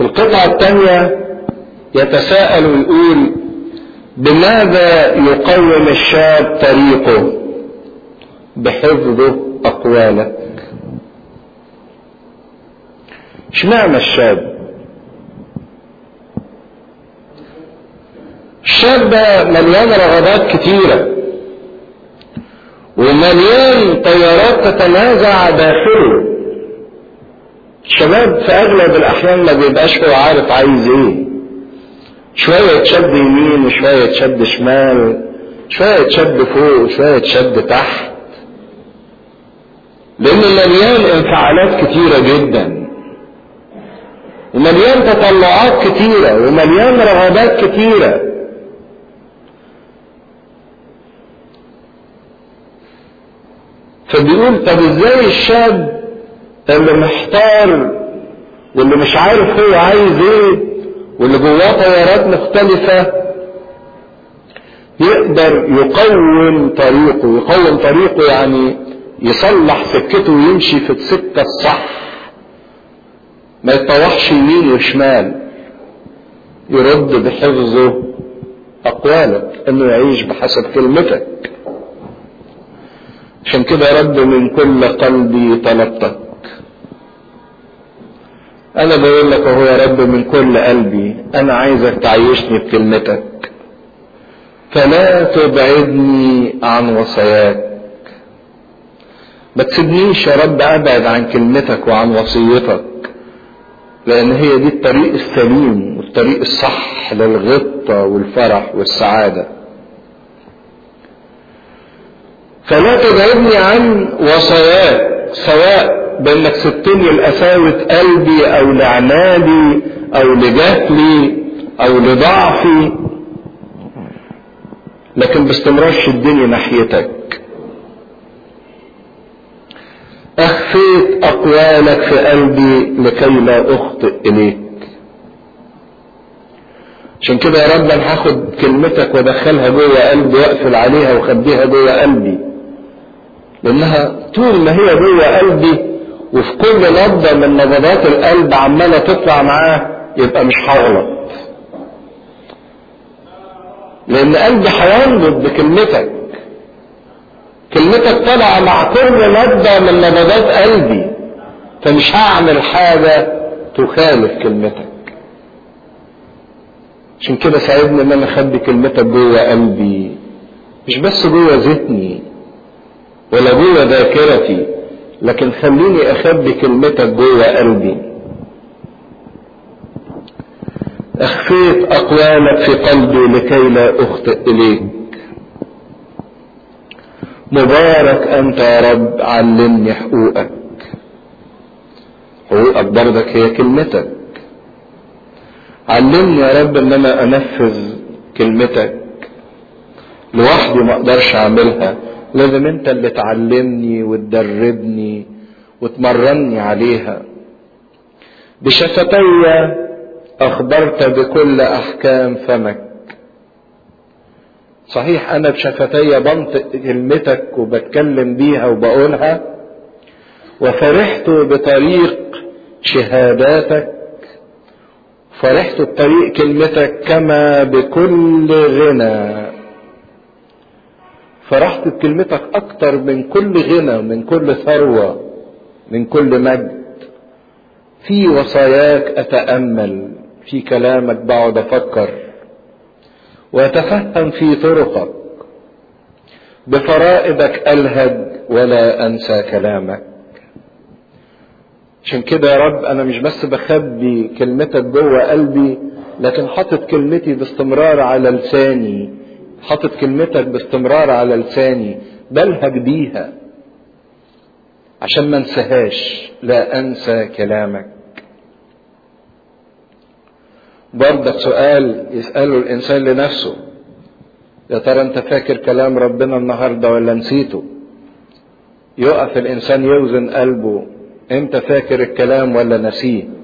في القطعة الثانية يتساءل ويقول: بماذا يقوم الشاب طريقه؟ بحفظه أقوالك. اشمعنى الشاب؟ الشاب ده مليان رغبات كتيرة ومليان تيارات تتنازع داخله. الشباب في اغلب الاحيان ما بيبقاش هو عارف عايز ايه، شوية يتشد يمين وشوية يتشد شمال، شوية يتشد فوق وشوية يتشد تحت، لانه مليان انفعالات كتيرة جدا ومليان تطلعات كتيرة ومليان رغبات كتيرة. فبيقول: طب ازاي الشاب اللي محتار واللي مش عارف هو عايز ايه واللي جواه تيارات مختلفة يقدر يقوم طريقه؟ يقوم طريقه يعني يصلح سكته ويمشي في السكة الصح، ما يتطوحش يمين وشمال. يرد بحفظه أقوالك، انه يعيش بحسب كلمتك. عشان كده يا رب من كل قلبي طلبتك. انا بقول لك اهو يا رب من كل قلبي انا عايزك تعيشني بكلمتك، فلا تبعدني عن وصاياك. ما تسيبنيش يا رب ابعد عن كلمتك وعن وصيتك، لان هي دي الطريق السليم والطريق الصح للغبطة والفرح والسعادة. فلا تبعدني عن وصاياك، سواء بانك سبتني لقساوة قلبي او لعنادي او لجهلي او لضعفي، لكن باستمرار شدني ناحيتك. اخفيت اقوالك في قلبي لكي لا اخطئ اليك. عشان كده يا رب انا هاخد كلمتك وادخلها جوه قلبي واقفل عليها واخبيها جوه قلبي، لانها طول ما هي جوه قلبي وفي كل نبضة من نبضات القلب عمالة تطلع معاه يبقى مش هغلط، لان قلبي هينبض بكلمتك. كلمتك طالعة مع كل نبضة من نبضات قلبي، فمش هعمل حاجة تخالف كلمتك. عشان كده ساعدني ان انا اخبي كلمتك جوه قلبي، مش بس جوه ذهني ولا جوه ذاكرتي، لكن خليني اخبي كلمتك جوه قلبي. اخفيت اقوالك في قلبي لكي لا اخطئ اليك. مبارك انت يا رب، علمني حقوقك. حقوقك برضك هي كلمتك. علمني يا رب ان انا انفذ كلمتك. لوحدي ما اقدرش اعملها، لازم انت اللي تعلمني وتدربني وتمرني عليها. بشفتي اخبرت بكل احكام فمك. صحيح انا بشفتي بنطق كلمتك وبتكلم بيها وبقولها، وفرحت بطريق شهاداتك، فرحت بطريق كلمتك كما بكل غنى. فرحت بكلمتك اكتر من كل غنى، من كل ثروة، من كل مجد. في وصاياك اتأمل، في كلامك بقعد افكر واتفهم في طرقك. بفرائدك الهج ولا انسى كلامك. عشان كده يا رب انا مش بس بخبي كلمتك جوه قلبي، لكن حاطط كلمتي باستمرار على لساني، حاطط كلمتك باستمرار على لساني، بلهج بيها عشان ما انساهاش. لا انسى كلامك. برضك سؤال يسأله الانسان لنفسه: يا ترى انت فاكر كلام ربنا النهارده ولا نسيته؟ يقف الانسان يوزن قلبه، انت فاكر الكلام ولا نسيه؟